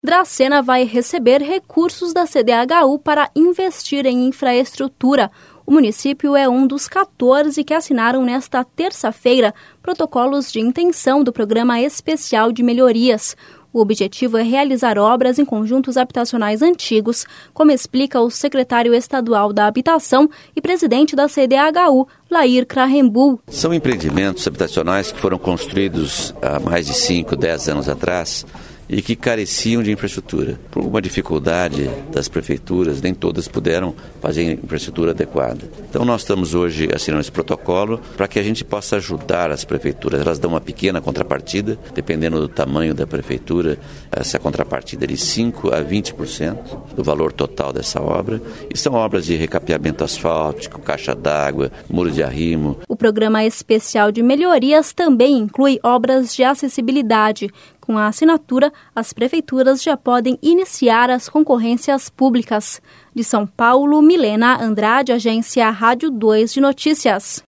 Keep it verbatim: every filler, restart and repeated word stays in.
Dracena vai receber recursos da C D H U para investir em infraestrutura. O município é um dos quatorze que assinaram nesta terça-feira protocolos de intenção do Programa Especial de Melhorias. O objetivo é realizar obras em conjuntos habitacionais antigos, como explica o secretário estadual da Habitação e presidente da C D H U, Lair Krahenbuhl. São empreendimentos habitacionais que foram construídos há mais de cinco, dez anos atrás e que careciam de infraestrutura. Por uma dificuldade das prefeituras, nem todas puderam fazer infraestrutura adequada. Então nós estamos hoje assinando esse protocolo para que a gente possa ajudar as prefeituras. Elas dão uma pequena contrapartida, dependendo do tamanho da prefeitura, essa contrapartida é de cinco a vinte por cento do valor total dessa obra. E são obras de recapeamento asfáltico, caixa d'água, muro de arrimo. O Programa Especial de Melhorias também inclui obras de acessibilidade. Com a assinatura, as prefeituras já podem iniciar as concorrências públicas. De São Paulo, Milena Andrade, Agência Rádio dois de Notícias.